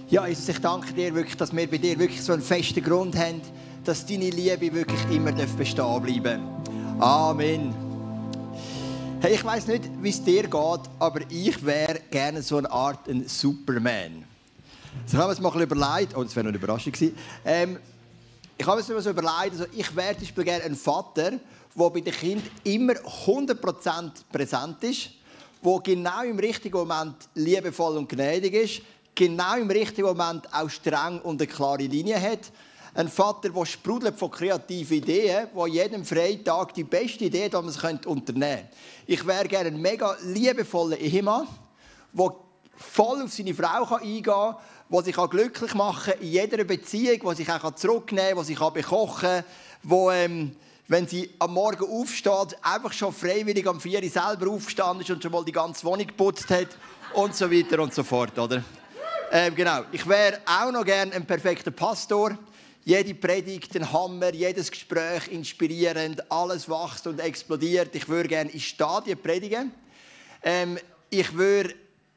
Ja, Jesus, ich danke dir wirklich, dass wir bei dir wirklich so einen festen Grund haben, dass deine Liebe wirklich immer bestehen bleiben darf. Amen. Hey, ich weiss nicht, wie es dir geht, aber ich wäre gerne so eine Art ein Superman. So haben wir es mal überlegt. Oh, das wäre noch eine Überraschung gewesen. Ich habe es mir so überlegt, also ich wäre zum Beispiel gerne ein Vater, der bei den Kindern immer 100% präsent ist, der genau im richtigen Moment liebevoll und gnädig ist, genau im richtigen Moment auch streng und eine klare Linie hat. Ein Vater, der sprudelt von kreativen Ideen, der jedem Freitag die beste Idee hat, die man unternehmen könnte. Ich wäre gerne ein mega liebevoller Ehemann, der voll auf seine Frau eingehen kann, der sich glücklich machen kann in jeder Beziehung, der sich auch zurücknehmen kann, der sich bekochen kann, wenn sie am Morgen aufsteht, einfach schon freiwillig am 4 Uhr selber aufgestanden ist und schon mal die ganze Wohnung geputzt hat und so weiter und so fort. Oder? Genau. Ich wäre auch noch gerne ein perfekter Pastor. Jede Predigt ein Hammer, jedes Gespräch inspirierend, alles wächst und explodiert. Ich würde gerne in Stadien predigen. Ich wäre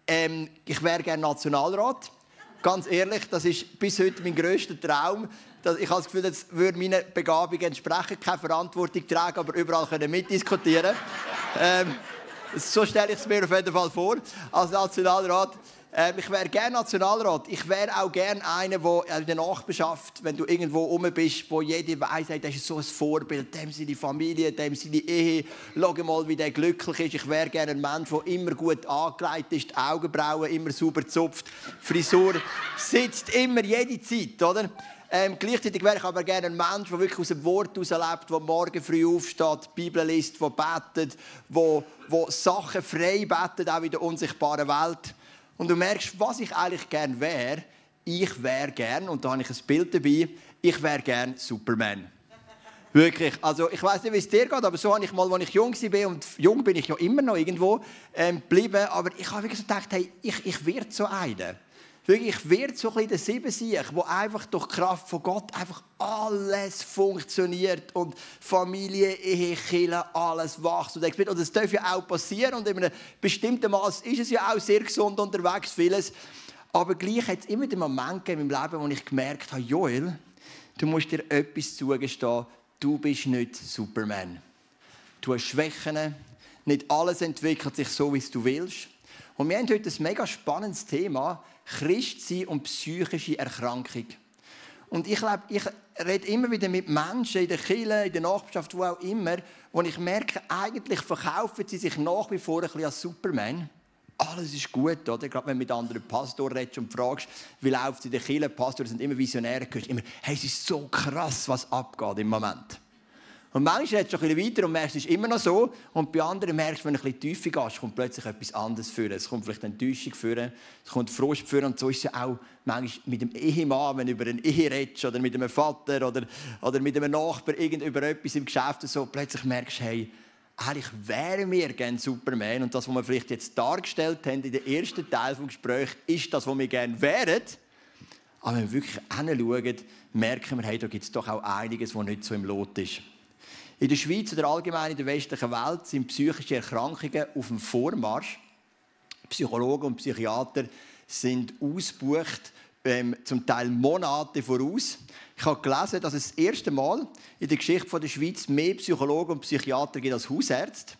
gerne Nationalrat. Ganz ehrlich, das ist bis heute mein grösster Traum. Ich habe das Gefühl, das würde meinen Begabungen entsprechen, keine Verantwortung tragen, aber überall mitdiskutieren können. So stelle ich es mir auf jeden Fall vor, als Nationalrat. Ich wäre gerne Nationalrat. Ich wäre auch gerne einer, der in der Nachbarschaft, wenn du irgendwo rum bist, wo jeder weiss, hey, das ist so ein Vorbild, dem seine Familie, dem seine Ehe. Schau mal, wie der glücklich ist. Ich wäre gerne ein Mensch, der immer gut angelegt ist, die Augenbrauen immer sauber zupft, Frisur sitzt immer, jede Zeit, oder? Gleichzeitig wäre ich aber gerne ein Mensch, der wirklich aus dem Wort heraus lebt, der morgen früh aufsteht, die Bibel liest, der betet, der Sachen frei betet, auch in der unsichtbaren Welt. Und du merkst, was ich eigentlich gerne wäre. Ich wäre gerne, und da habe ich ein Bild dabei, ich wäre gerne Superman. Wirklich. Also ich weiss nicht, wie es dir geht, aber so habe ich mal, als ich jung war, und jung bin ich ja immer noch irgendwo, geblieben. Aber ich habe wirklich so gedacht, hey, ich werde so einer. Wirklich, ich werde so ein bisschen der Siebensieg, wo einfach durch die Kraft von Gott einfach alles funktioniert und Familie, Ehe, Kirche, alles wächst und explodiert. Und das darf ja auch passieren und in einem bestimmten Maß ist es ja auch sehr gesund unterwegs, vieles. Aber gleich hat es immer den Moment gegeben in meinem Leben, wo ich gemerkt habe, Joel, du musst dir etwas zugestehen, du bist nicht Superman. Du hast Schwächen, nicht alles entwickelt sich so, wie du willst. Und wir haben heute ein mega spannendes Thema, Christsein und psychische Erkrankung. Und ich rede immer wieder mit Menschen in der Kirche, in der Nachbarschaft, wo auch immer, wo ich merke, eigentlich verkaufen sie sich nach wie vor ein bisschen als Superman. Alles ist gut, oder? Gerade wenn du mit anderen Pastoren redest und fragst, wie läuft es in der Kirche? Pastoren sind immer Visionäre, du hörst immer, hey, es ist so krass, was abgeht im Moment. Und manchmal redest du ein bisschen weiter und merkst, es ist immer noch so. Und bei anderen merkst du, wenn du ein bisschen tiefer gehst, kommt plötzlich etwas anderes vor. Es kommt vielleicht Enttäuschung vor, es kommt Frust vor. Und so ist es ja auch manchmal mit dem Ehemann, wenn du über eine Ehe redest, oder mit einem Vater oder mit einem Nachbar über etwas im Geschäft. So, plötzlich merkst du, hey, eigentlich wären wir gerne Superman. Und das, was wir vielleicht jetzt dargestellt haben in den ersten Teil des Gesprächs, ist das, was wir gerne wären. Aber wenn wir wirklich hinschauen, merken wir, hey, da gibt es doch auch einiges, was nicht so im Lot ist. In der Schweiz oder allgemein in der westlichen Welt sind psychische Erkrankungen auf dem Vormarsch. Psychologen und Psychiater sind ausgebucht, zum Teil Monate voraus. Ich habe gelesen, dass es das erste Mal in der Geschichte der Schweiz mehr Psychologen und Psychiater gibt als Hausärzte.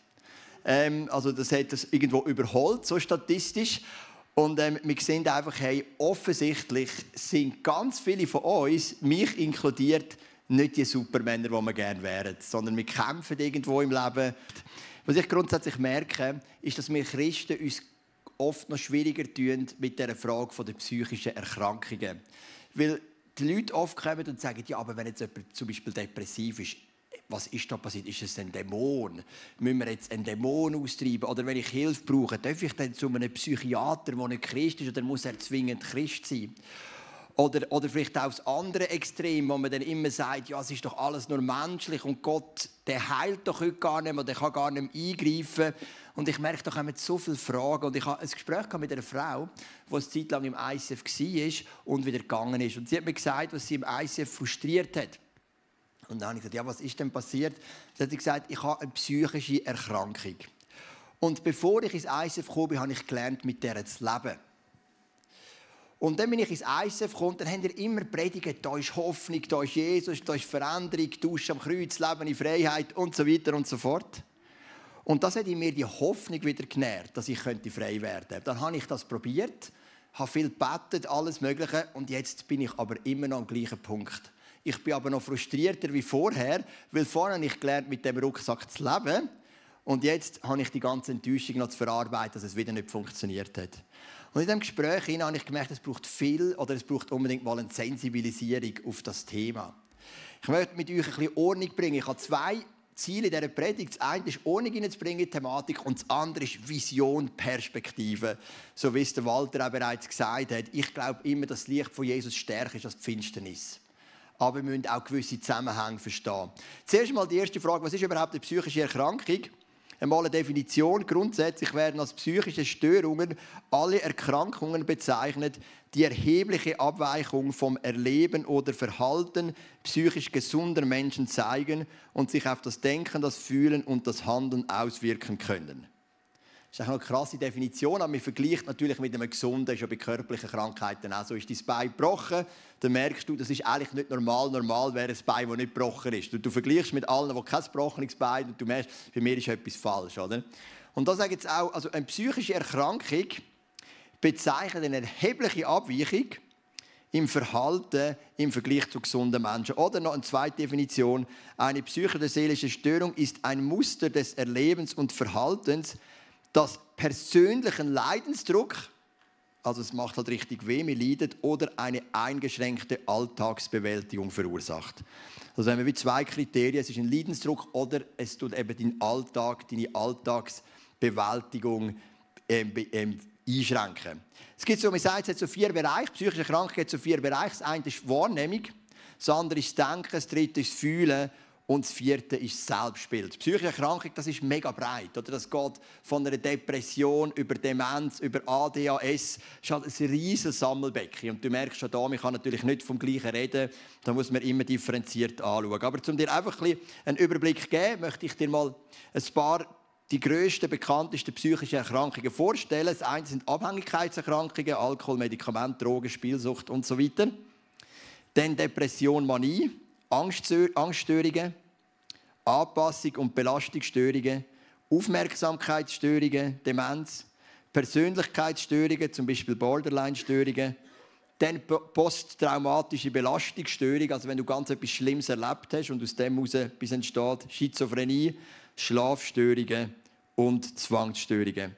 Also das hat das irgendwo überholt, so statistisch. Und wir sehen einfach, hey, offensichtlich sind ganz viele von uns, mich inkludiert, nicht die Supermänner, die wir gerne wären, sondern wir kämpfen irgendwo im Leben. Was ich grundsätzlich merke, ist, dass wir Christen uns oft noch schwieriger tun mit dieser Frage der psychischen Erkrankungen. Weil die Leute oft kommen und sagen, ja, aber wenn jetzt jemand zum Beispiel depressiv ist, was ist da passiert? Ist es ein Dämon? Müssen wir jetzt einen Dämon austreiben? Oder wenn ich Hilfe brauche, darf ich dann zu einem Psychiater, der nicht Christ ist, oder muss er zwingend Christ sein? Oder vielleicht auch das andere Extrem, wo man dann immer sagt, ja, es ist doch alles nur menschlich und Gott, der heilt doch heute gar nicht mehr, der kann gar nicht mehr eingreifen. Und ich merke, da kommen so viele Fragen. Und ich habe ein Gespräch mit einer Frau, die eine Zeit lang im ICF war und wieder gegangen ist. Und sie hat mir gesagt, was sie im ICF frustriert hat. Und dann habe ich gesagt, ja, was ist denn passiert? Sie hat gesagt, ich habe eine psychische Erkrankung. Und bevor ich ins ICF kam, habe ich gelernt, mit der zu leben. Und dann bin ich ins ISF gekommen, dann haben wir immer predigt, da ist Hoffnung, da ist Jesus, da ist Veränderung, Tausch am Kreuz, Leben in Freiheit und so weiter und so fort. Und das hat in mir die Hoffnung wieder genährt, dass ich frei werden könnte. Dann habe ich das probiert, habe viel gebetet, alles Mögliche, und jetzt bin ich aber immer noch am gleichen Punkt. Ich bin aber noch frustrierter wie vorher, weil vorher habe ich gelernt, mit dem Rucksack zu leben. Und jetzt habe ich die ganze Enttäuschung noch zu verarbeiten, dass es wieder nicht funktioniert hat. Und in diesem Gespräch habe ich gemerkt, es braucht viel oder es braucht unbedingt mal eine Sensibilisierung auf das Thema. Ich möchte mit euch ein bisschen Ordnung bringen. Ich habe 2 Ziele in dieser Predigt. Das eine ist, Ordnung hineinzubringen in die Thematik, und das andere ist Vision, Perspektive. So wie es der Walter auch bereits gesagt hat. Ich glaube immer, dass das Licht von Jesus stärker ist als die Finsternis. Aber wir müssen auch gewisse Zusammenhänge verstehen. Zuerst mal die erste Frage: Was ist überhaupt eine psychische Erkrankung? Einmal eine Definition. Grundsätzlich werden als psychische Störungen alle Erkrankungen bezeichnet, die erhebliche Abweichung vom Erleben oder Verhalten psychisch gesunder Menschen zeigen und sich auf das Denken, das Fühlen und das Handeln auswirken können. Das ist eine krasse Definition, aber man vergleicht natürlich mit einem Gesunden, ist ja bei körperlichen Krankheiten auch so. Ist dein Bein gebrochen, dann merkst du, das ist eigentlich nicht normal. Normal wäre ein Bein, das nicht gebrochen ist. Du vergleichst mit allen, die kein gebrochenes Bein, und du merkst, bei mir ist etwas falsch. Oder? Und da sage ich jetzt auch, also eine psychische Erkrankung bezeichnet eine erhebliche Abweichung im Verhalten im Vergleich zu gesunden Menschen. Oder noch eine zweite Definition: Eine psychische oder seelische Störung ist ein Muster des Erlebens und Verhaltens, das persönlichen Leidensdruck, also es macht halt richtig weh, man leidet, oder eine eingeschränkte Alltagsbewältigung verursacht. Also haben wir wie 2 Kriterien: Es ist ein Leidensdruck oder es tut eben deinen Alltag, deine Alltagsbewältigung einschränken. Es gibt so, man sagt, es hat so 4 Bereiche. Psychische Erkrankung hat so 4 Bereiche. Das eine ist Wahrnehmung, das andere ist das Denken, das dritte ist das Fühlen und das 4. ist Selbstbild. Psychische Erkrankung, das ist mega breit. Oder? Das geht von einer Depression über Demenz, über ADHS. Das ist halt ein riesiges Sammelbecken. Und du merkst schon da, man kann natürlich nicht vom Gleichen reden. Da muss man immer differenziert anschauen. Aber um dir einfach einen Überblick zu geben, möchte ich dir mal ein paar die grössten, bekanntesten psychischen Erkrankungen vorstellen. Das eine sind Abhängigkeitserkrankungen, Alkohol, Medikamente, Drogen, Spielsucht und so weiter. Dann Depression, Manie, Angststörungen, Anpassung- und Belastungsstörungen, Aufmerksamkeitsstörungen, Demenz, Persönlichkeitsstörungen, zum Beispiel Borderline-Störungen, dann posttraumatische Belastungsstörungen, also wenn du ganz etwas Schlimmes erlebt hast und aus dem heraus etwas entsteht, Schizophrenie, Schlafstörungen und Zwangsstörungen.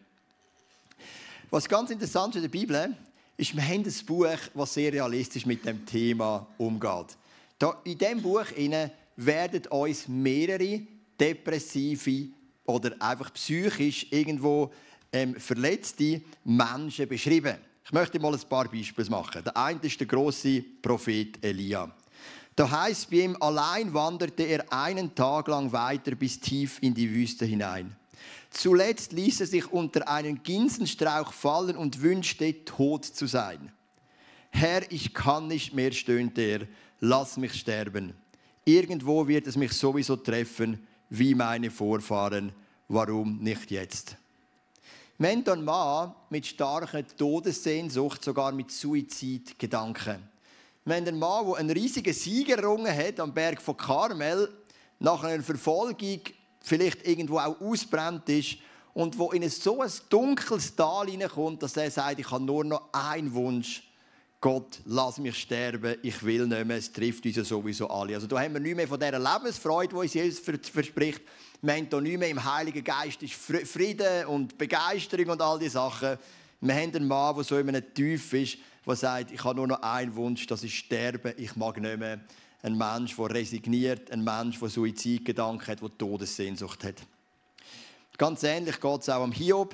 Was ganz interessant in der Bibel ist, wir haben ein Buch, das sehr realistisch mit dem Thema umgeht. In diesem Buch werden uns mehrere depressive oder einfach psychisch irgendwo verletzte Menschen beschrieben. Ich möchte mal ein paar Beispiele machen. Der eine ist der grosse Prophet Elia. Da heisst, bei ihm allein wanderte er einen Tag lang weiter bis tief in die Wüste hinein. Zuletzt ließ er sich unter einen Ginsenstrauch fallen und wünschte, tot zu sein. Herr, ich kann nicht mehr, stöhnte er, lass mich sterben. Irgendwo wird es mich sowieso treffen, wie meine Vorfahren. Warum nicht jetzt? Wir haben einen Mann mit starker Todessehnsucht, sogar mit Suizidgedanken. Wir haben einen Mann, der einen riesigen Sieg errungen hat am Berg von Karmel, nach einer Verfolgung vielleicht irgendwo auch ausbrennt ist und wo in so ein dunkles Tal hineinkommt, dass er sagt, ich habe nur noch einen Wunsch: Gott, lass mich sterben, ich will nicht mehr, es trifft uns ja sowieso alle. Also da haben wir nicht mehr von dieser Lebensfreude, die uns Jesus verspricht. Wir haben hier nicht mehr im Heiligen Geist ist Frieden und Begeisterung und all diese Sachen. Wir haben einen Mann, der so in einem Tief ist, der sagt, ich habe nur noch einen Wunsch, das ist sterben, ich mag nicht mehr. Ein Mensch, der resigniert, ein Mensch, der Suizidgedanken hat, der Todessehnsucht hat. Ganz ähnlich geht es auch am Hiob.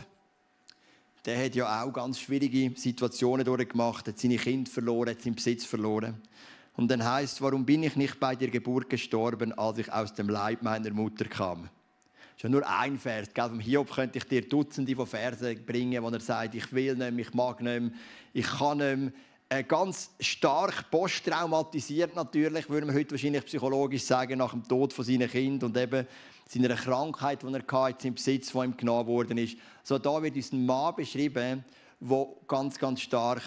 Der hat ja auch ganz schwierige Situationen durchgemacht, hat seine Kinder verloren, hat seinen Besitz verloren. Und dann heisst es, warum bin ich nicht bei der Geburt gestorben, als ich aus dem Leib meiner Mutter kam? Das ist ja nur ein Vers. Vom Hiob könnte ich dir Dutzende von Versen bringen, wo er sagt, ich will nicht mehr, ich mag nicht mehr, ich kann nicht mehr. Ganz stark posttraumatisiert natürlich, würde man heute wahrscheinlich psychologisch sagen, nach dem Tod von seinen Kindern und eben seiner Krankheit, die er hatte, seinem Besitz, der ihm genommen worden ist. So, da wird uns ein Mann beschrieben, der ganz, ganz stark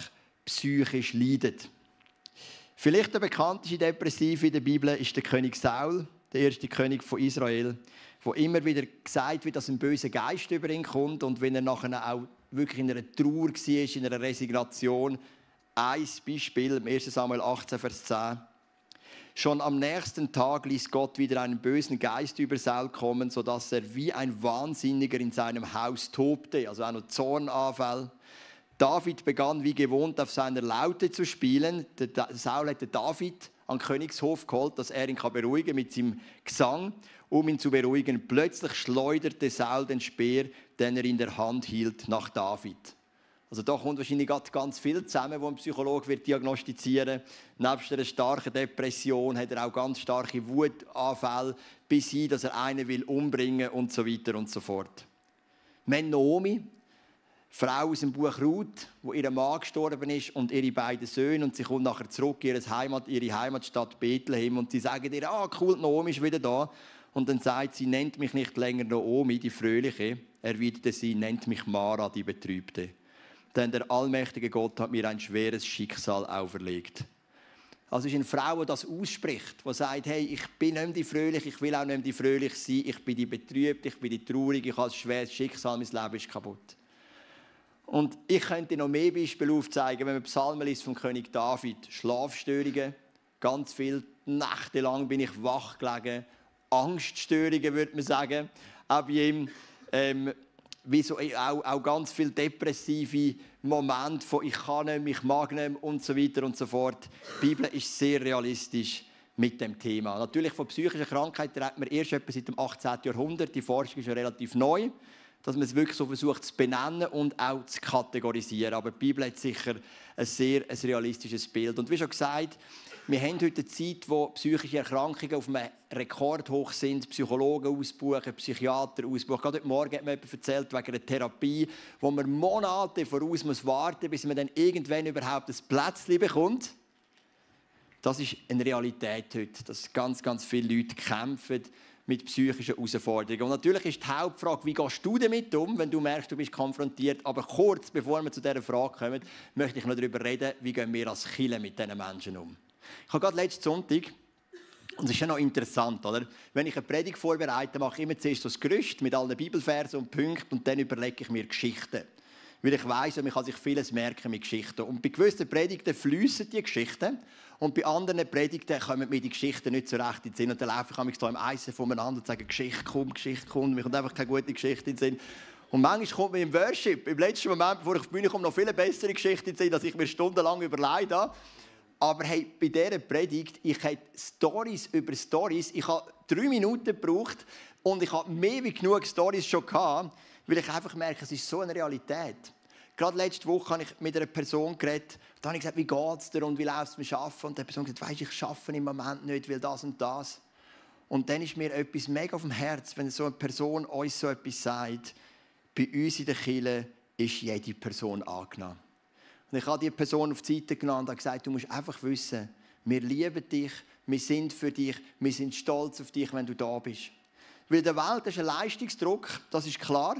psychisch leidet. Vielleicht der bekannteste Depressive in der Bibel ist der König Saul, der erste König von Israel, wo immer wieder gesagt wird, dass ein böser Geist über ihn kommt und wenn er nachher auch wirklich in einer Trauer war, in einer Resignation. Ein Beispiel, im 1. Samuel 18, Vers 10. Schon am nächsten Tag ließ Gott wieder einen bösen Geist über Saul kommen, sodass er wie ein Wahnsinniger in seinem Haus tobte, also auch noch Zornanfall. David begann wie gewohnt auf seiner Laute zu spielen. Saul hatte David an den Königshof geholt, dass er ihn beruhigen kann mit seinem Gesang, um ihn zu beruhigen. Plötzlich schleuderte Saul den Speer, den er in der Hand hielt, nach David. Also da kommt wahrscheinlich ganz viel zusammen, wo ein Psychologe wird diagnostizieren wird. Nebst einer starken Depression hat er auch ganz starke Wutanfälle, bis hin, dass er einen umbringen will und so weiter und so fort. Wir haben Naomi, Frau aus dem Buch Ruth, wo ihr Mann gestorben ist und ihre beiden Söhne, und sie kommt nachher zurück in ihre Heimatstadt Bethlehem und sie sagen ihr, cool, Naomi ist wieder da. Und dann sagt sie, nennt mich nicht länger Naomi, die Fröhliche, erwiderte sie, nennt mich Mara, die Betrübte. Denn der allmächtige Gott hat mir ein schweres Schicksal auferlegt. Also es ist eine Frau, die das ausspricht, die sagt, hey, ich bin nicht mehr die Fröhliche, ich will auch nicht mehr die Fröhliche sein, ich bin die Betrübte, ich bin die Traurige, ich habe ein schweres Schicksal, mein Leben ist kaputt. Und ich könnte noch mehr Beispiele aufzeigen, wenn man Psalmen liest vom König David. Schlafstörungen, ganz viele Nächte lang bin ich wach gelegen. Angststörungen, würde man sagen. Auch bei ihm, auch ganz viele depressive Momente von «ich kann nicht mehr, ich mag nicht mehr» und so weiter und so fort. Die Bibel ist sehr realistisch mit dem Thema. Natürlich von psychischen Krankheiten redet man erst etwa seit dem 18. Jahrhundert. Die Forschung ist ja relativ neu, dass man es wirklich so versucht zu benennen und auch zu kategorisieren. Aber die Bibel hat sicher ein sehr realistisches Bild. Und wie schon gesagt, wir haben heute eine Zeit, wo psychische Erkrankungen auf einem Rekordhoch sind, Psychologen ausbuchen, Psychiater ausbuchen. Gerade heute Morgen hat mir jemand erzählt wegen einer Therapie, wo man Monate voraus warten muss, bis man dann irgendwann überhaupt ein Plätzchen bekommt. Das ist eine Realität heute, dass ganz viele Leute kämpfen mit psychischen Herausforderungen. Und natürlich ist die Hauptfrage, wie gehst du damit um, wenn du merkst, du bist konfrontiert. Aber kurz, bevor wir zu dieser Frage kommen, möchte ich noch darüber reden, wie gehen wir als Kirche mit diesen Menschen um. Ich habe gerade letzten Sonntag, und es ist ja noch interessant, oder? Wenn ich eine Predigt vorbereite, mache ich immer zuerst so das Gerüst mit allen Bibelversen und Punkten und dann überlege ich mir Geschichten. Weil ich weiss, man kann sich vieles merken mit Geschichten. Und bei gewissen Predigten fliessen die Geschichten und bei anderen Predigten kommen mir die Geschichten nicht so recht in den Sinn. Und dann laufe ich da im Eisen voneinander und sage, Geschichte kommt. Mir kommt einfach keine gute Geschichte in den Sinn. Und manchmal kommt mir im Worship, im letzten Moment, bevor ich auf die Bühne komme, noch viele bessere Geschichten in den Sinn, als ich mir stundenlang überlegt habe. Aber hey, bei dieser Predigt, ich hatte Storys über Storys. Ich habe 3 Minuten gebraucht und ich habe mehr wie genug Storys schon gehabt, weil ich einfach merke, es ist so eine Realität. Gerade letzte Woche habe ich mit einer Person geredet. Da habe ich gesagt, wie geht es dir und wie läuft es mit dem Arbeiten? Und die Person hat gesagt, ich arbeite im Moment nicht, weil das und das. Und dann ist mir etwas mega auf dem Herz, wenn so eine Person uns so etwas sagt. Bei uns in der Kirche ist jede Person angenommen. Und ich habe diese Person auf die Seite genommen und gesagt, du musst einfach wissen, wir lieben dich, wir sind für dich, wir sind stolz auf dich, wenn du da bist. Weil in der Welt ist ein Leistungsdruck, das ist klar.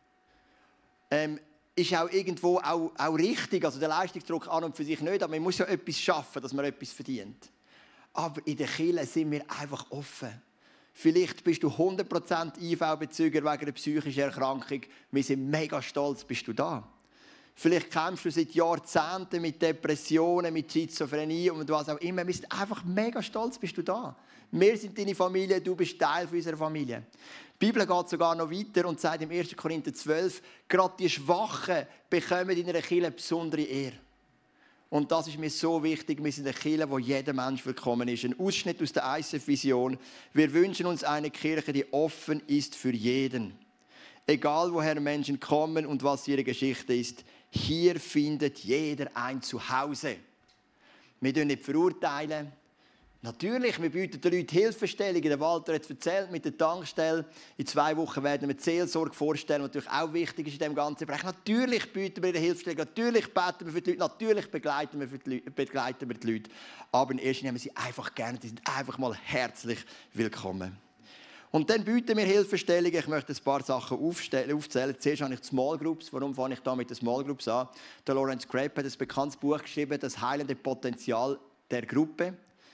Ist auch irgendwo auch richtig, also der Leistungsdruck an und für sich nicht, aber man muss ja etwas schaffen, dass man etwas verdient. Aber in der Kirche sind wir einfach offen. Vielleicht bist du 100% IV-Bezüger wegen einer psychischen Erkrankung. Wir sind mega stolz, bist du da. Vielleicht kämpfst du seit Jahrzehnten mit Depressionen, mit Schizophrenie und was auch immer. Wir sind einfach mega stolz, bist du da. Wir sind deine Familie, du bist Teil unserer Familie. Die Bibel geht sogar noch weiter und sagt im 1. Korinther 12, gerade die Schwachen bekommen in einer Kirche besondere Ehre. Und das ist mir so wichtig. Wir sind eine Kirche, wo jeder Mensch willkommen ist. Ein Ausschnitt aus der ICF-Vision. Wir wünschen uns eine Kirche, die offen ist für jeden. Egal woher Menschen kommen und was ihre Geschichte ist, hier findet jeder ein Zuhause. Wir verurteilen nicht verurteilen. Natürlich, wir bieten den Leuten Hilfestellungen. Der Walter hat es erzählt mit der Tankstelle. In 2 Wochen werden wir die Seelsorge vorstellen, was natürlich auch wichtig ist in diesem ganzen Bereich. Natürlich bieten wir Hilfestellungen, natürlich beten wir für die Leute, natürlich begleiten wir die Leute. Aber in erster Linie haben wir sie einfach gerne, die sind einfach mal herzlich willkommen. Und dann bieten wir Hilfestellungen. Ich möchte ein paar Sachen aufzählen. Zuerst habe ich die Small Groups. Warum fange ich da mit den Small Groups an? Der Lawrence Crabb hat ein bekanntes Buch geschrieben, «Das heilende Potenzial der Gruppe».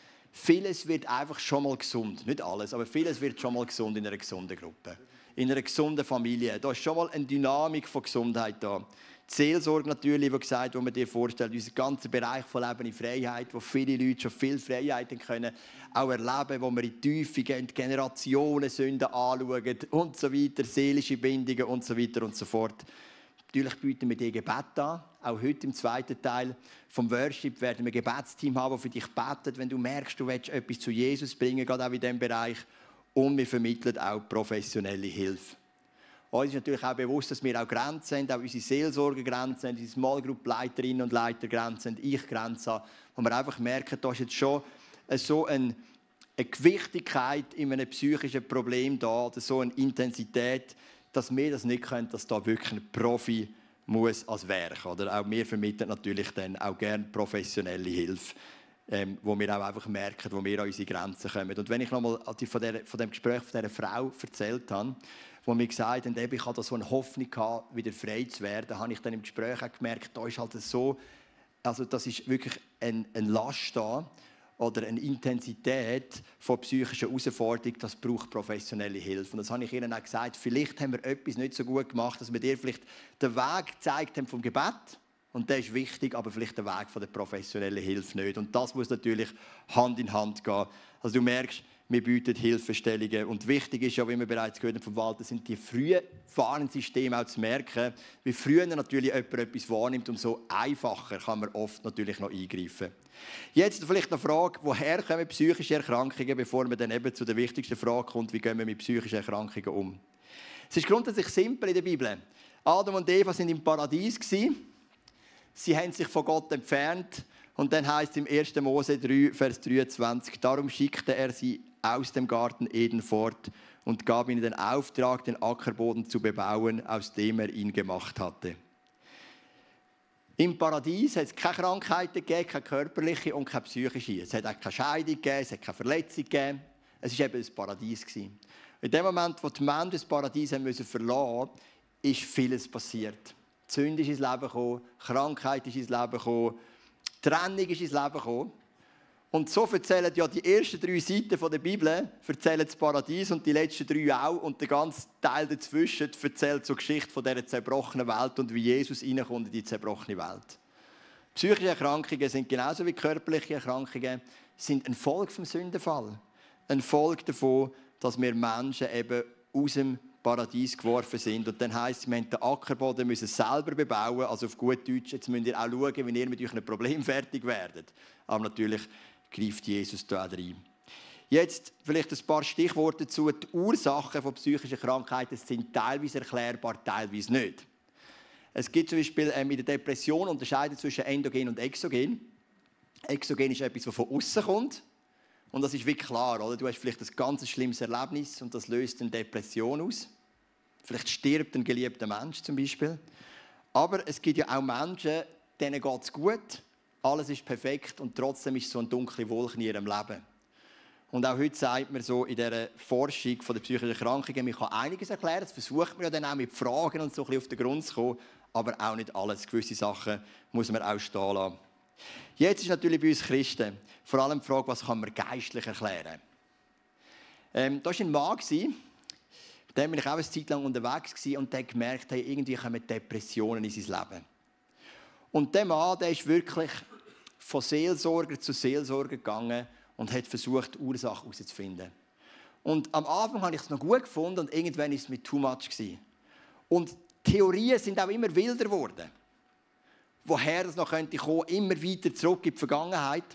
Vieles wird einfach schon mal gesund. Nicht alles, aber vieles wird schon mal gesund in einer gesunden Gruppe. In einer gesunden Familie. Da ist schon mal eine Dynamik von Gesundheit da. Die Seelsorge natürlich, wo man dir vorstellt, unser ganzer Bereich von Leben in Freiheit, wo viele Leute schon viel Freiheiten können auch erleben, wo wir in die Tiefe gehen, Generationen Sünden anschauen und so weiter, seelische Bindungen und so weiter und so fort. Natürlich bieten wir dir Gebet an. Auch heute im zweiten Teil vom Worship werden wir ein Gebetsteam haben, das für dich betet, wenn du merkst, du willst etwas zu Jesus bringen, gerade auch in diesem Bereich. Und wir vermitteln auch professionelle Hilfe. Uns ist natürlich auch bewusst, dass wir auch Grenzen haben, auch unsere Seelsorgegrenzen haben, unsere Small Group Leiterinnen und Leiter Grenzen haben, ich Grenzen habe, wo wir einfach merken, da ist jetzt schon so eine Gewichtigkeit in einem psychischen Problem da, oder so eine Intensität, dass wir das nicht können, dass da wirklich ein Profi muss als Werk. Oder auch wir vermitteln natürlich dann auch gerne professionelle Hilfe, wo wir auch einfach merken, wo wir an unsere Grenzen kommen. Und wenn ich nochmal von dem Gespräch von dieser Frau erzählt habe, wo mir gesagt haben, ich hatte so eine Hoffnung gehabt, wieder frei zu werden, habe ich dann im Gespräch auch gemerkt, da ist halt so, also das ist wirklich eine Last da oder eine Intensität von psychischer Herausforderung, das braucht professionelle Hilfe. Und das habe ich ihnen auch gesagt, vielleicht haben wir etwas nicht so gut gemacht, dass wir dir vielleicht den Weg gezeigt haben vom Gebet, und der ist wichtig, aber vielleicht der Weg von der professionellen Hilfe nicht. Und das muss natürlich Hand in Hand gehen. Also du merkst, wir bieten Hilfestellungen. Und wichtig ist ja, wie wir bereits gehört haben vom Walter, sind die frühen Warnsysteme auch zu merken. Wie früher natürlich jemand etwas wahrnimmt, umso einfacher kann man oft natürlich noch eingreifen. Jetzt vielleicht noch eine Frage, woher kommen psychische Erkrankungen, bevor man dann eben zu der wichtigsten Frage kommt, wie gehen wir mit psychischen Erkrankungen um. Es ist grundsätzlich simpel in der Bibel. Adam und Eva waren im Paradies. Sie haben sich von Gott entfernt. Und dann heißt es im 1. Mose 3, Vers 23, darum schickte er sie aus dem Garten Eden fort und gab ihnen den Auftrag, den Ackerboden zu bebauen, aus dem er ihn gemacht hatte. Im Paradies hat es keine Krankheiten gegeben, keine körperliche und keine psychische. Es hat auch keine Scheidung gegeben, es hat keine Verletzung gegeben. Es war eben ein Paradies. In dem Moment, wo die Menschen das Paradies verlassen mussten, ist vieles passiert. Die Sünde ist ins Leben gekommen, Krankheit ist ins Leben gekommen, Trennung ist ins Leben gekommen. Und so erzählen ja die ersten 3 Seiten der Bibel erzählen das Paradies und die letzten 3 auch. Und der ganze Teil dazwischen erzählt so die Geschichte von dieser zerbrochenen Welt und wie Jesus reinkommt in die zerbrochene Welt. Psychische Erkrankungen sind genauso wie körperliche Erkrankungen sind eine Folge vom Sündenfall. Eine Folge davon, dass wir Menschen eben aus dem Paradies geworfen sind. Und dann heisst es, wir müssen den Ackerboden selber bebauen. Also auf gut Deutsch, jetzt müsst ihr auch schauen, wie ihr mit euren Problemen fertig werdet. Aber natürlich greift Jesus da rein. Jetzt vielleicht ein paar Stichworte dazu. Die Ursachen von psychischen Krankheiten sind teilweise erklärbar, teilweise nicht. Es gibt zum Beispiel in der Depression Unterscheidung zwischen endogen und exogen. Exogen ist etwas, das von außen kommt. Und das ist wirklich klar, oder? Du hast vielleicht ein ganz schlimmes Erlebnis und das löst eine Depression aus. Vielleicht stirbt ein geliebter Mensch zum Beispiel. Aber es gibt ja auch Menschen, denen geht es gut, alles ist perfekt und trotzdem ist so eine dunkle Wolke in ihrem Leben. Und auch heute sagt man so in dieser Forschung von der psychischen Erkrankungen, man kann einiges erklären, das versucht man ja dann auch mit Fragen und so ein bisschen auf den Grund zu kommen, aber auch nicht alles. Gewisse Sachen muss man auch stehen lassen. Jetzt ist natürlich bei uns Christen vor allem die Frage, was kann man geistlich erklären. Da war ein Mann, mit dem war ich auch eine Zeit lang unterwegs und der gemerkt, hey, irgendwie kommen Depressionen in sein Leben. Und der Mann, der ist wirklich von Seelsorger zu Seelsorger gegangen und hat versucht, die Ursache herauszufinden. Und am Anfang habe ich es noch gut gefunden und irgendwann war es mir too much gewesen. Und Theorien sind auch immer wilder geworden. Woher das noch könnte kommen, immer weiter zurück in die Vergangenheit.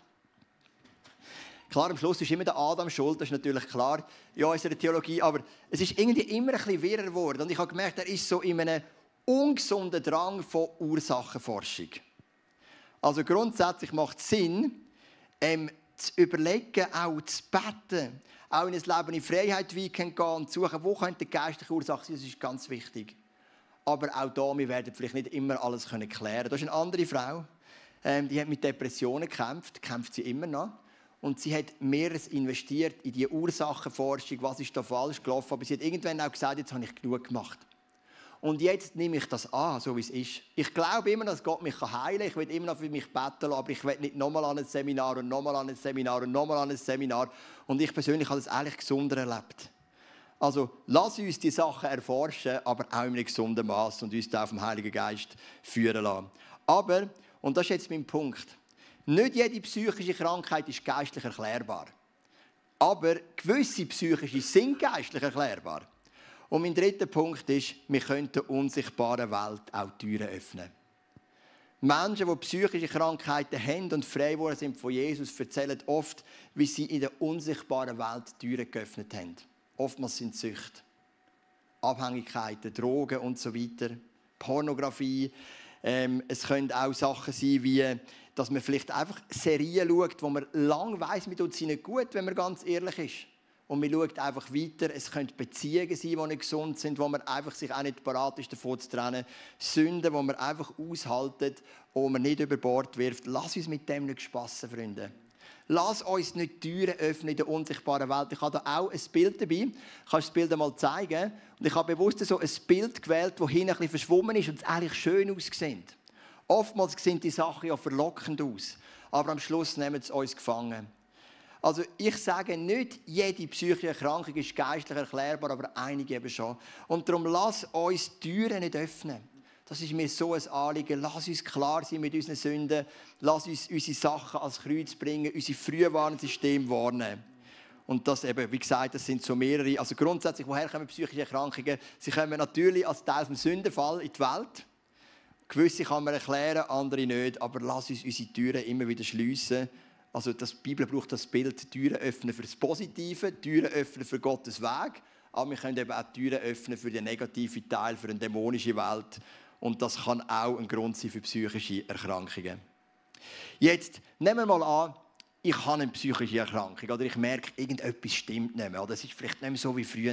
Klar, am Schluss ist immer der Adam schuld, das ist natürlich klar, ja, in unserer Theologie, aber es ist irgendwie immer ein bisschen wirrer geworden. Und ich habe gemerkt, er ist so in einem ungesunden Drang von Ursachenforschung. Also grundsätzlich macht es Sinn, zu überlegen, auch zu beten, auch in ein Leben in Freiheit gehen und zu suchen, wo könnte die geistliche Ursache sein, das ist ganz wichtig. Aber auch da, wir werden vielleicht nicht immer alles klären können. Da ist eine andere Frau, die hat mit Depressionen gekämpft, kämpft sie immer noch. und sie hat mehreres investiert in die Ursachenforschung, was ist da falsch gelaufen, aber sie hat irgendwann auch gesagt, jetzt habe ich genug gemacht. Und jetzt nehme ich das an, so wie es ist. Ich glaube immer, dass Gott mich heilen kann. Ich will immer noch für mich beten, aber ich will nicht nochmal an ein Seminar und nochmal an ein Seminar und nochmal an ein Seminar. Und ich persönlich habe das eigentlich gesunder erlebt. Also lass uns die Sachen erforschen, aber auch in einem gesunden Maß und uns da auf dem Heiligen Geist führen lassen. Aber, und das ist jetzt mein Punkt, nicht jede psychische Krankheit ist geistlich erklärbar. Aber gewisse psychische sind geistlich erklärbar. Und mein dritter Punkt ist, wir können der unsichtbaren Welt auch Türen öffnen. Menschen, die psychische Krankheiten haben und frei geworden sind von Jesus, erzählen oft, wie sie in der unsichtbaren Welt Türen geöffnet haben. Oftmals sind es Süchte, Abhängigkeiten, Drogen und so weiter, Pornografie. Es können auch Sachen sein, wie dass man vielleicht einfach Serien schaut, wo man lange weiss, man tut sie nicht gut, wenn man ganz ehrlich ist. Und man schaut einfach weiter. Es können Beziehungen sein, die nicht gesund sind, wo man einfach sich auch nicht bereit ist, davon zu trennen. Sünden, die man einfach aushaltet und man nicht über Bord wirft. Lass uns mit dem nicht spassen, Freunde. Lass uns nicht Türen öffnen in der unsichtbaren Welt. Ich habe da auch ein Bild dabei. Ich kann das Bild einmal zeigen. Und ich habe bewusst so ein Bild gewählt, das hinten ein bisschen verschwommen ist und es eigentlich schön aussieht. Oftmals sehen die Sachen ja verlockend aus. Aber am Schluss nehmen sie uns gefangen. Also ich sage nicht, jede psychische Erkrankung ist geistlich erklärbar, aber einige eben schon. Und darum lass uns die Türen nicht öffnen. Das ist mir so ein Anliegen. Lass uns klar sein mit unseren Sünden. Lass uns unsere Sachen als Kreuz bringen, unsere Frühwarnsysteme warnen. Und das eben, wie gesagt, das sind so mehrere. Also grundsätzlich, woher kommen psychische Erkrankungen? Sie kommen natürlich als Teil vom Sündenfall in die Welt. Gewisse kann man erklären, andere nicht. Aber lass uns unsere Türen immer wieder schliessen. Also die Bibel braucht das Bild, Türen öffnen für das Positive, Türen öffnen für Gottes Weg. Aber wir können eben auch Türen öffnen für den negativen Teil, für eine dämonische Welt. Und das kann auch ein Grund sein für psychische Erkrankungen. Jetzt nehmen wir mal an, ich habe eine psychische Erkrankung oder ich merke, irgendetwas stimmt nicht mehr. Oder es ist vielleicht nicht mehr so wie früher.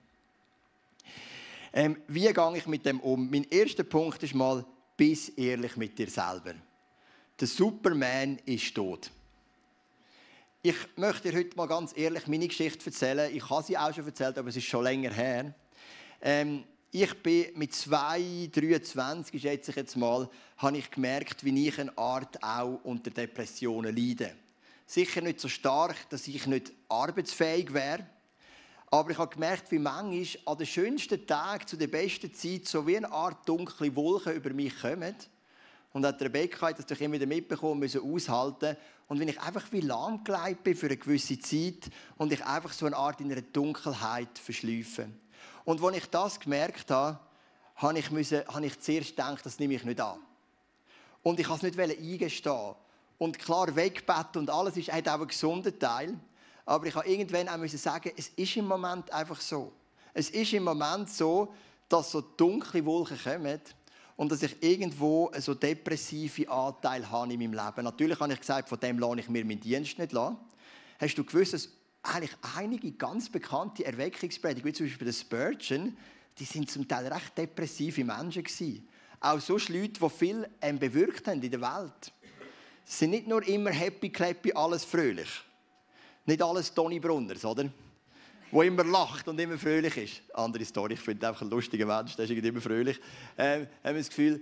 Wie gehe ich mit dem um? Mein erster Punkt ist mal, bist ehrlich mit dir selber. Der Superman ist tot. Ich möchte dir heute mal ganz ehrlich meine Geschichte erzählen. Ich habe sie auch schon erzählt, aber es ist schon länger her. Ich bin mit 23, schätze ich jetzt mal, habe ich gemerkt, wie ich eine Art auch unter Depressionen leide. Sicher nicht so stark, dass ich nicht arbeitsfähig wäre. Aber ich habe gemerkt, wie manchmal an den schönsten Tagen, zu der besten Zeit, so wie eine Art dunkle Wolken über mich kommen. Und auch Rebecca hat das doch immer wieder mitbekommen, müssen aushalten. Und wenn ich einfach wie lahmgelegt bin für eine gewisse Zeit und ich einfach so eine Art in einer Dunkelheit verschleife. Und als ich das gemerkt habe, habe ich zuerst gedacht, das nehme ich nicht an. Und ich wollte es nicht eingestehen. Und klar, Wegbett und alles hat auch einen gesunden Teil. Aber ich musste irgendwann auch sagen, es ist im Moment einfach so. Es ist im Moment so, dass so dunkle Wolken kommen und dass ich irgendwo so depressive Anteile habe in meinem Leben. Natürlich habe ich gesagt, von dem lasse ich mir meinen Dienst nicht lassen. Hast du gewusst, dass eigentlich einige ganz bekannte Erweckungsprediger, wie zum Beispiel der Spurgeon, die sind zum Teil recht depressive Menschen gewesen. Auch solche Leute, die viel bewirkt haben in der Welt. Es sind nicht nur immer happy, clappy, alles fröhlich. Nicht alles Toni Brunners, oder? Der immer lacht und immer fröhlich ist. Andere Story, ich finde einfach ein lustiger Mensch, der ist immer fröhlich. Haben wir das Gefühl,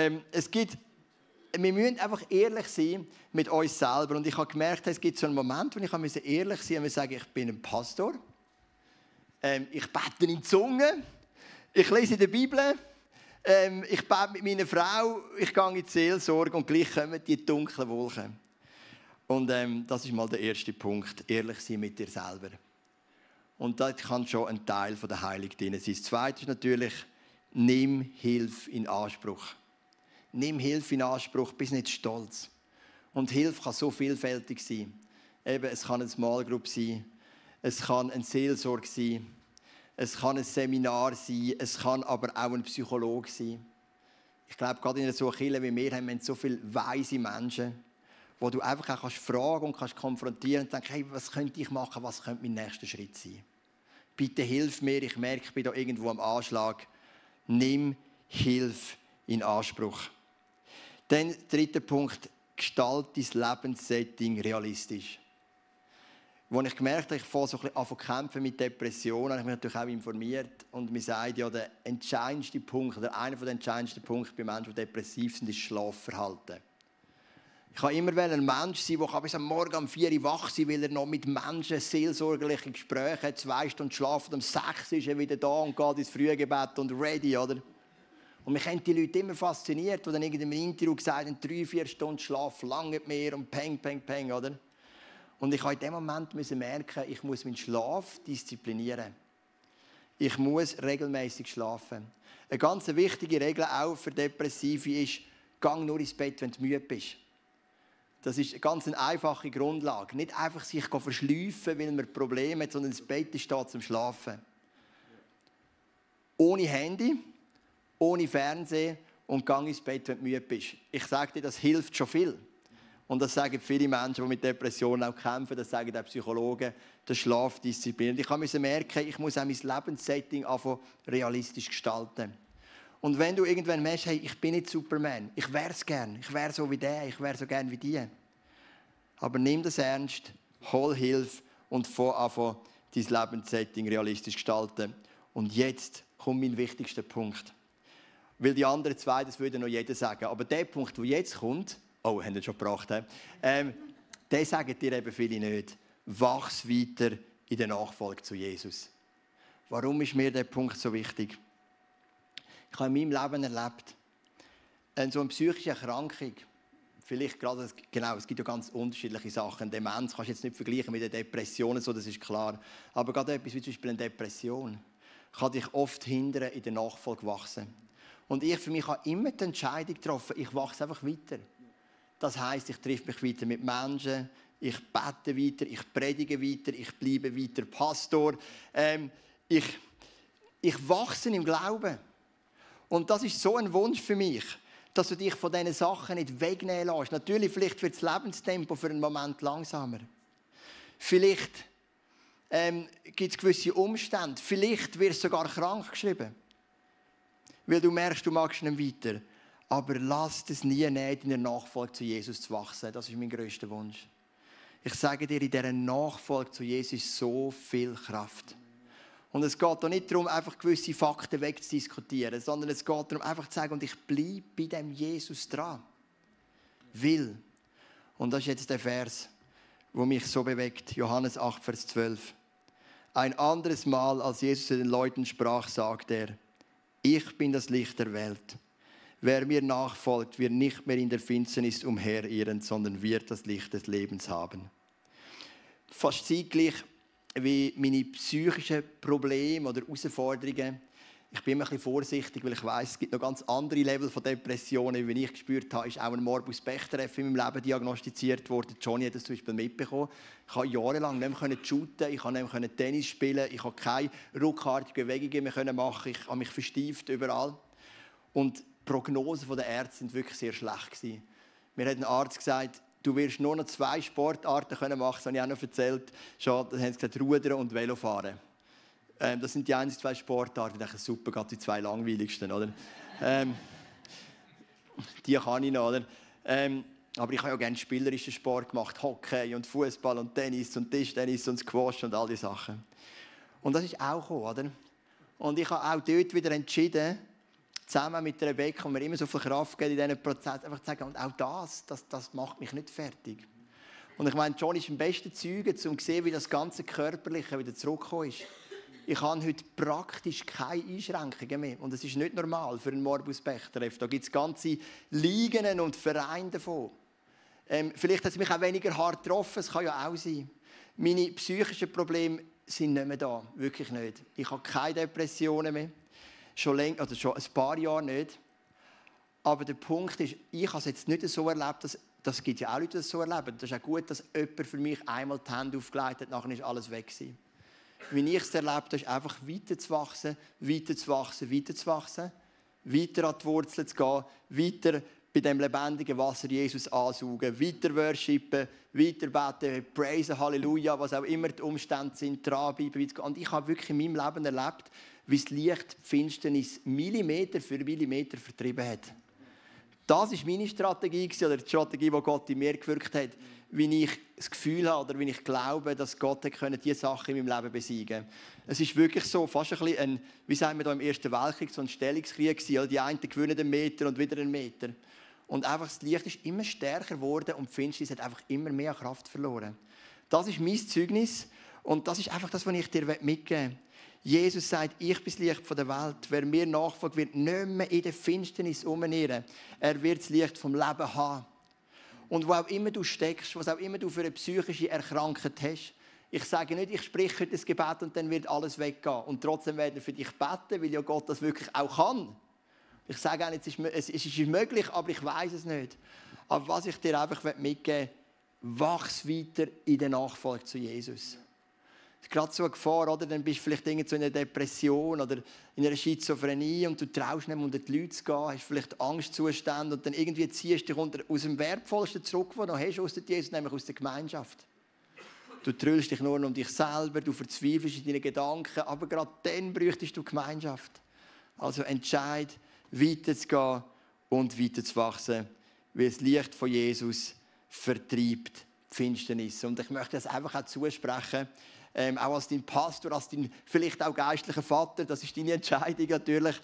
wir müssen einfach ehrlich sein mit uns selber. Und ich habe gemerkt, es gibt so einen Moment, wo ich ehrlich sein muss und sagen, ich bin ein Pastor. Ich bete in Zungen. Ich lese in der Bibel. Ich bete mit meiner Frau. Ich gehe in die Seelsorge und gleich kommen die dunklen Wolken. Und das ist mal der erste Punkt. Ehrlich sein mit dir selber. Und da kann schon ein Teil von der Heilung drin sein. Das Zweite ist natürlich, nimm Hilfe in Anspruch. Nimm Hilfe in Anspruch, bist nicht stolz. Und Hilfe kann so vielfältig sein. Eben, es kann eine Small Group sein, es kann eine Seelsorge sein, es kann ein Seminar sein, es kann aber auch ein Psychologe sein. Ich glaube, gerade in so einer Kirche wie wir haben wir so viele weise Menschen, wo du einfach auch fragen und kannst konfrontieren und denken, hey, was könnte ich machen, was könnte mein nächster Schritt sein? Bitte hilf mir, ich merke, ich bin da irgendwo am Anschlag. Nimm Hilfe in Anspruch. Dann dritter Punkt, gestalte dein Lebenssetting realistisch. Als ich gemerkt habe, ich fange so ein bisschen an zu kämpfen mit Depressionen, habe ich mich natürlich auch informiert. Und mir sagt ja, der entscheidendste Punkt, oder einer der entscheidendsten Punkte bei Menschen, die depressiv sind, ist Schlafverhalten. Ich kann immer ein Mensch sein, der bis am Morgen um 4 Uhr wach sein, weil er noch mit Menschen seelsorgerliche Gespräche hat, 2 Stunden schlafen, um 6 Uhr ist er wieder da und geht ins Frühgebet und ready, oder? Und mich haben die Leute immer fasziniert, die dann in einem Interview gesagt haben, 3-4 Stunden Schlaf lange mehr und peng, peng, peng, oder? Und ich musste in dem Moment merken, ich muss meinen Schlaf disziplinieren. Ich muss regelmäßig schlafen. Eine ganz wichtige Regel auch für Depressive ist, geh nur ins Bett, wenn du müde bist. Das ist eine ganz einfache Grundlage. Nicht einfach sich verschleifen, weil man Probleme hat, sondern das Bett ist da zum Schlafen. Ohne Handy, ohne Fernsehen und geh ins Bett, wenn du müde bist. Ich sage dir, das hilft schon viel. Und das sagen viele Menschen, die mit Depressionen auch kämpfen, das sagen auch Psychologen, das Schlafdisziplin. Und ich musste merken, ich muss auch mein Lebenssetting realistisch gestalten. Und wenn du irgendwann merkst, hey, ich bin nicht Superman, ich wäre es gern, ich wäre so wie der, ich wäre so gern wie die. Aber nimm das ernst, hol Hilfe und fang an, dein Lebenssetting realistisch gestalten. Und jetzt kommt mein wichtigster Punkt. Weil die anderen 2, das würde noch jeder sagen. Aber der Punkt, der jetzt kommt, oh, haben wir schon gebracht, den sagen dir eben viele nicht. Wachs weiter in der Nachfolge zu Jesus. Warum ist mir der Punkt so wichtig? Ich habe in meinem Leben erlebt, so eine psychische Erkrankung, vielleicht gerade, genau, es gibt ja ganz unterschiedliche Sachen. Demenz kannst du jetzt nicht vergleichen mit der Depression, so, das ist klar. Aber gerade etwas wie zum Beispiel eine Depression kann dich oft hindern, in der Nachfolge wachsen. Und ich für mich habe immer die Entscheidung getroffen, ich wachse einfach weiter. Das heisst, ich treffe mich weiter mit Menschen, ich bete weiter, ich predige weiter, ich bleibe weiter Pastor. Ich wachse im Glauben. Und das ist so ein Wunsch für mich, dass du dich von diesen Sachen nicht wegnehmen lässt. Natürlich, vielleicht wird das Lebenstempo für einen Moment langsamer. Vielleicht gibt es gewisse Umstände. Vielleicht wirst du sogar krank geschrieben. Weil du merkst, du magst nicht weiter. Aber lass es nie in der Nachfolge zu Jesus zu wachsen. Das ist mein grösster Wunsch. Ich sage dir, in dieser Nachfolge zu Jesus ist so viel Kraft. Und es geht auch nicht darum, einfach gewisse Fakten wegzudiskutieren, sondern es geht darum, einfach zu sagen, und ich bleibe bei dem Jesus dran. Will. Und das ist jetzt der Vers, der mich so bewegt. Johannes 8, Vers 12. Ein anderes Mal, als Jesus zu den Leuten sprach, sagt er, ich bin das Licht der Welt. Wer mir nachfolgt, wird nicht mehr in der Finsternis umherirren, sondern wird das Licht des Lebens haben. Fast zeitgleich wie meine psychischen Probleme oder Herausforderungen. Ich bin immer ein bisschen vorsichtig, weil ich weiss, es gibt noch ganz andere Level von Depressionen. Wie ich gespürt habe, ist auch ein Morbus-Bechterew in meinem Leben diagnostiziert worden. Johnny hat das zum Beispiel mitbekommen. Ich konnte jahrelang nicht mehr shooten, ich konnte nicht mehr Tennis spielen, ich konnte keine ruckartigen Bewegungen mehr machen, ich habe mich verstieft überall. Und die Prognosen der Ärzte waren wirklich sehr schlecht. Mir hat ein Arzt gesagt, du wirst nur noch 2 Sportarten machen können, das habe ich auch noch erzählt. Schon, dann haben sie gesagt, Rudern und Velofahren. Das sind die einzigen 2 Sportarten. Ich dachte, super, gerade die 2 langweiligsten. Oder? Die kann ich noch. Oder? Aber ich habe ja gerne spielerischen Sport gemacht. Hockey und Fußball und Tennis und Tischtennis und Squash und all diese Sachen. Und das ist auch gekommen, oder? Und ich habe auch dort wieder entschieden, zusammen mit Rebecca, und mir immer so viel Kraft gegeben in diesem Prozess, einfach zu sagen, und auch das macht mich nicht fertig. Und ich meine, John ist am besten Zeuge, um zu sehen, wie das ganze Körperliche wieder zurückgekommen ist. Ich habe heute praktisch keine Einschränkungen mehr. Und das ist nicht normal für einen Morbus Bechterew. Da gibt es ganze Ligen und Vereine davon. Vielleicht hat es mich auch weniger hart getroffen, das kann ja auch sein. Meine psychischen Probleme sind nicht mehr da, wirklich nicht. Ich habe keine Depressionen mehr. Schon ein paar Jahre nicht. Aber der Punkt ist, ich habe es jetzt nicht so erlebt, das gibt ja auch Leute, die das so erleben. Das ist auch gut, dass jemand für mich einmal die Hände aufgelegt hat, nachher ist alles weg gewesen. Wie ich es erlebt habe, ist einfach weiterzuwachsen, weiter an die Wurzeln zu gehen, weiter bei dem lebendigen Wasser Jesus ansaugen, weiter worshipen, weiter beten, praisen, Halleluja, was auch immer die Umstände sind, dranbleiben. Und ich habe wirklich in meinem Leben erlebt, wie das Licht die Finsternis Millimeter für Millimeter vertrieben hat. Das war meine Strategie, oder die Strategie, die Gott in mir gewirkt hat, wie ich das Gefühl habe oder wie ich glaube, dass Gott diese Sachen in meinem Leben besiegen konnte. Es ist wirklich so, fast ein bisschen wie sagen wir da im Ersten Weltkrieg, so ein Stellungskrieg gewesen. Die einen gewinnen einen Meter und wieder einen Meter. Und einfach das Licht ist immer stärker geworden und die Finsternis hat einfach immer mehr Kraft verloren. Das ist mein Zeugnis und das ist einfach das, was ich dir mitgeben will. Jesus sagt, ich bin das Licht der Welt. Wer mir nachfolgt, wird nicht mehr in der Finsternis umherirren. Er wird das Licht vom Leben haben. Und wo auch immer du steckst, was auch immer du für eine psychische Erkrankung hast, ich sage nicht, ich spreche heute das Gebet und dann wird alles weggehen. Und trotzdem werden wir für dich beten, weil ja Gott das wirklich auch kann. Ich sage auch nicht, es ist möglich, aber ich weiß es nicht. Aber was ich dir einfach mitgeben will, wachs weiter in der Nachfolge zu Jesus. Das ist gerade so eine Gefahr, oder? Dann bist du vielleicht in einer Depression oder in einer Schizophrenie und du traust nicht mehr, unter die Leute zu gehen, hast vielleicht Angstzustände und dann irgendwie ziehst du dich aus dem Wertvollsten zurück, was du noch hast, aus Jesus, nämlich aus der Gemeinschaft. Du trüllst dich nur um dich selber, du verzweifelst in deinen Gedanken, aber gerade dann bräuchtest du Gemeinschaft. Also entscheid, weiterzugehen und weiterzuwachsen, weil das Licht von Jesus vertreibt die Finsternis. Und ich möchte das einfach auch zusprechen, auch als dein Pastor, als dein vielleicht auch geistlicher Vater, das ist deine Entscheidung natürlich,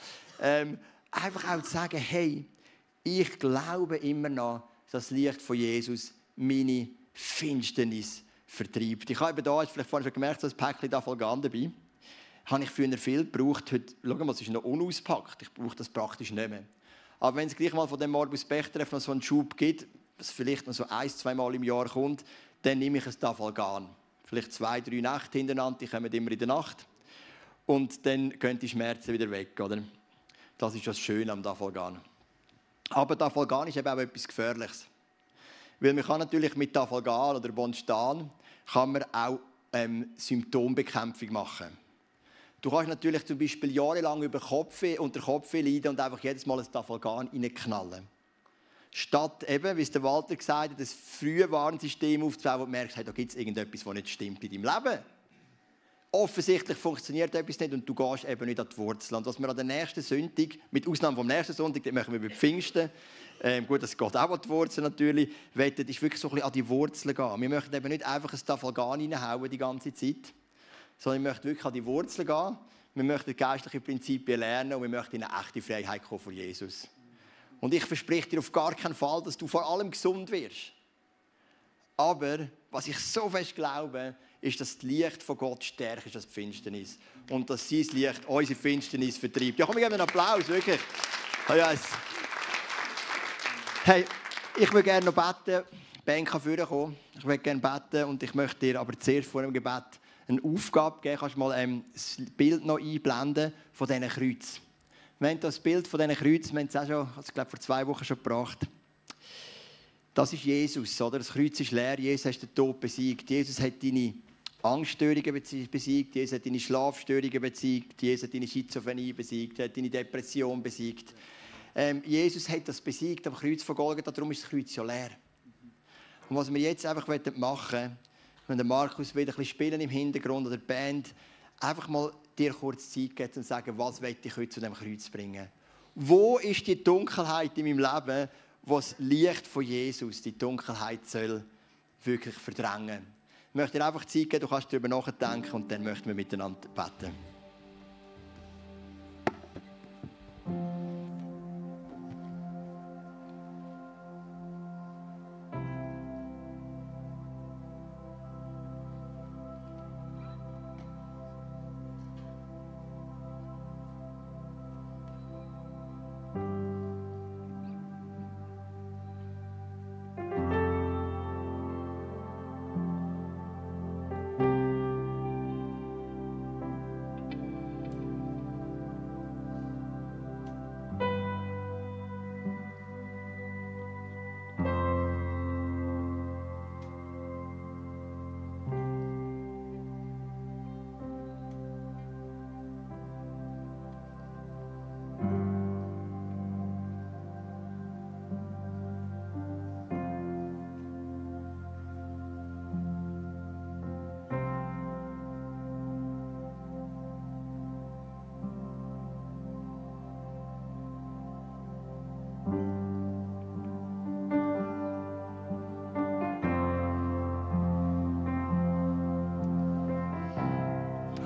einfach auch zu sagen, hey, ich glaube immer noch, dass das Licht von Jesus meine Finsternis vertreibt. Ich habe da, hast du vielleicht vorhin schon gemerkt, so ein Päckchen Dafalgan dabei. Habe ich früher viel gebraucht. Heute, schau mal, es ist noch unauspackt. Ich brauche das praktisch nicht mehr. Aber wenn es gleich mal von dem Morbus Bechterew noch so einen Schub gibt, was vielleicht noch so 1-2 Mal im Jahr kommt, dann nehme ich ein Dafalgan. Vielleicht 2-3 Nächte hintereinander, die kommen immer in der Nacht. Und dann gehen die Schmerzen wieder weg, oder? Das ist das Schöne am Dafalgan. Aber Dafalgan ist eben auch etwas Gefährliches. Weil man kann natürlich mit Dafalgan oder Bonstan kann man auch Symptombekämpfung machen. Du kannst natürlich zum Beispiel jahrelang unter Kopfweh leiden und einfach jedes Mal ein Dafalgan reinknallen. Statt eben, wie es der Walter gesagt hat, das frühe Warnsystem aufzubauen, wo du merkst, hey, da gibt es irgendetwas, was nicht stimmt in deinem Leben. Offensichtlich funktioniert etwas nicht und du gehst eben nicht an die Wurzel. Und was wir an der nächsten Sonntag, mit Ausnahme vom nächsten Sonntag, den machen wir bei Pfingsten, gut, das geht auch an die Wurzel natürlich, wettet, ist wirklich so ein bisschen an die Wurzeln gehen. Wir möchten eben nicht einfach ein Dafalgan reinhauen die ganze Zeit, sondern wir möchten wirklich an die Wurzeln gehen. Wir möchten geistliche Prinzipien lernen und wir möchten in eine echte Freiheit kommen von Jesus. Und ich verspreche dir auf gar keinen Fall, dass du vor allem gesund wirst. Aber was ich so fest glaube, ist, dass das Licht von Gott stärker ist als die Finsternis. Und dass sein Licht unsere Finsternis vertreibt. Ja, komm, wir geben einen Applaus, wirklich. Oh, yes. Hey, ich würde gerne noch beten. Ben kann vorkommen. Ich würde gerne beten und ich möchte dir aber zuerst vor dem Gebet eine Aufgabe geben. Kannst du mal das Bild noch einblenden von diesen Kreuzen. Wir haben das Bild von diesen Kreuzen, wir haben es auch schon, ich glaube, vor 2 Wochen schon gebracht. Das ist Jesus, oder? Das Kreuz ist leer, Jesus hat den Tod besiegt. Jesus hat deine Angststörungen besiegt, Jesus hat deine Schlafstörungen besiegt, Jesus hat deine Schizophrenie besiegt, hat deine Depression besiegt. Jesus hat das besiegt am Kreuz von Golgatha, darum ist das Kreuz ja leer. Und was wir jetzt einfach machen wollen, wenn der Markus wieder ein bisschen spielen im Hintergrund oder die Band, einfach mal dir kurz Zeit geben und sagen, was will ich heute zu diesem Kreuz bringen? Wo ist die Dunkelheit in meinem Leben, wo das Licht von Jesus die Dunkelheit soll wirklich verdrängen? Ich möchte dir einfach Zeit geben, du kannst darüber nachdenken und dann möchten wir miteinander beten.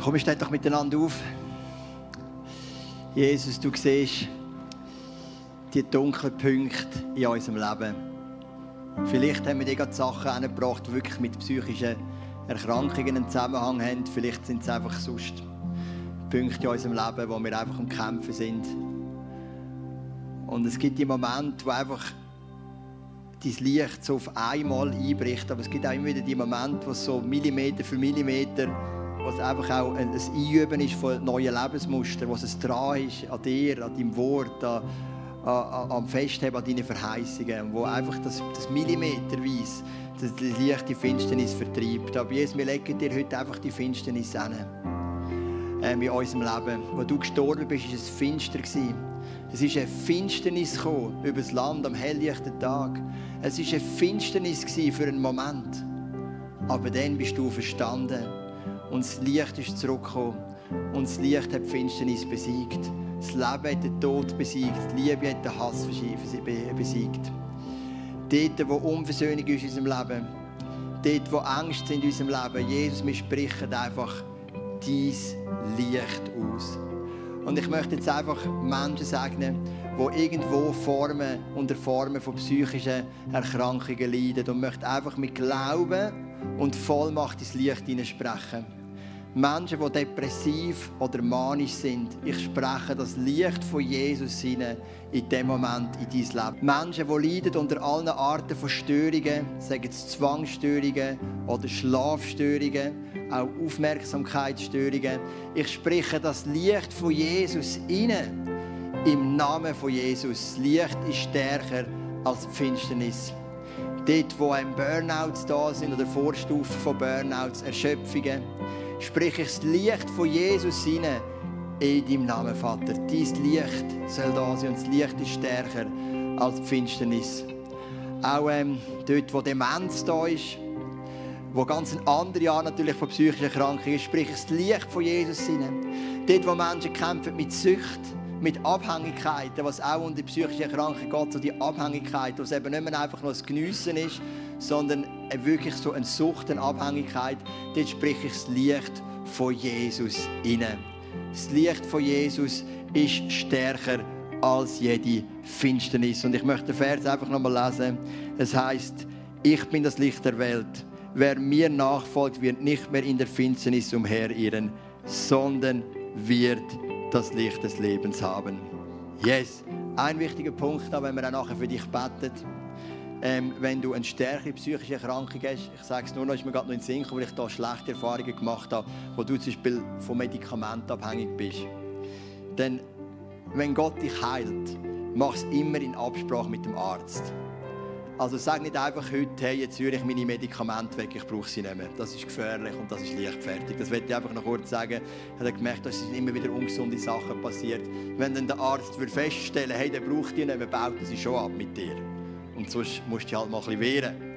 Komm, wir stehen doch miteinander auf. Jesus, du siehst die dunklen Punkte in unserem Leben. Vielleicht haben wir dir gerade Sachen angebracht, die wirklich mit psychischen Erkrankungen einen Zusammenhang haben. Vielleicht sind es einfach sonst Punkte in unserem Leben, wo wir einfach am Kämpfen sind. Und es gibt die Momente, wo einfach dein Licht so auf einmal einbricht. Aber es gibt auch immer wieder die Momente, wo es so Millimeter für Millimeter, wo es einfach auch ein Einüben ist von neuen Lebensmustern, wo es dran ist an dir, an deinem Wort, am Festheben an deinen Verheißungen, wo einfach das millimeterweise das Licht die Finsternis vertreibt. Aber Jesus, wir legen dir heute einfach die Finsternis an. In unserem Leben. Wo du gestorben bist, war es finster. Es ist eine Finsternis gekommen über das Land am helllichten Tag. Es war eine Finsternis für einen Moment. Aber dann bist du verstanden. Und das Licht ist zurückgekommen. Und das Licht hat die Finsternis besiegt. Das Leben hat den Tod besiegt. Die Liebe hat den Hass besiegt. Dort, wo Unversöhnung ist in unserem Leben. Dort, wo Ängste sind in unserem Leben. Jesus, wir sprechen einfach dein Licht aus. Und ich möchte jetzt einfach Menschen segnen, die irgendwo unter Formen von psychischen Erkrankungen leiden. Und möchte einfach mit Glauben und Vollmacht ins Licht hineinsprechen. Menschen, die depressiv oder manisch sind, ich spreche das Licht von Jesus hinein in diesem Moment in dein Leben. Menschen, die leiden unter allen Arten von Störungen, sagen es Zwangsstörungen oder Schlafstörungen, auch Aufmerksamkeitsstörungen. Ich spreche das Licht von Jesus hinein im Namen von Jesus. Das Licht ist stärker als die Finsternis. Dort, wo ein Burnouts da sind oder Vorstufen von Burnouts, Erschöpfungen, spreche ich das Licht von Jesus hinein in deinem Namen, Vater. Dein Licht soll da sein und das Licht ist stärker als die Finsternis. Auch dort, wo Demenz da ist, wo ganz eine andere Art natürlich von psychischen Erkrankungen ist, spreche ich das Licht von Jesus hinein. Dort, wo Menschen kämpfen mit Sucht, mit Abhängigkeiten, was auch unter psychische Erkrankungen geht, so die Abhängigkeit, wo es eben nicht mehr einfach nur das Geniessen ist, sondern wirklich so eine Sucht, eine Abhängigkeit, dort spreche ich das Licht von Jesus hinein. Das Licht von Jesus ist stärker als jede Finsternis. Und ich möchte den Vers einfach nochmal lesen. Es heisst, ich bin das Licht der Welt. Wer mir nachfolgt, wird nicht mehr in der Finsternis umherirren, sondern wird das Licht des Lebens haben. Yes. Ein wichtiger Punkt, wenn wir auch nachher für dich beten. Wenn du eine stärkere psychische Erkrankung hast, ich sage es nur noch, ist mir gerade noch in den Sinn gekommen, weil ich da schlechte Erfahrungen gemacht habe, wo du zum Beispiel von Medikamenten abhängig bist. Denn wenn Gott dich heilt, mach es immer in Absprache mit dem Arzt. Also sag nicht einfach heute, hey, jetzt höre ich meine Medikamente weg, ich brauche sie nicht mehr. Das ist gefährlich und das ist leichtfertig. Das möchte ich einfach noch kurz sagen. Ich habe gemerkt, dass immer wieder ungesunde Sachen passiert. Wenn dann der Arzt feststellen würde, hey, der braucht die nicht mehr, baut er sie schon ab mit dir. Und sonst musst du dich halt mal ein bisschen wehren.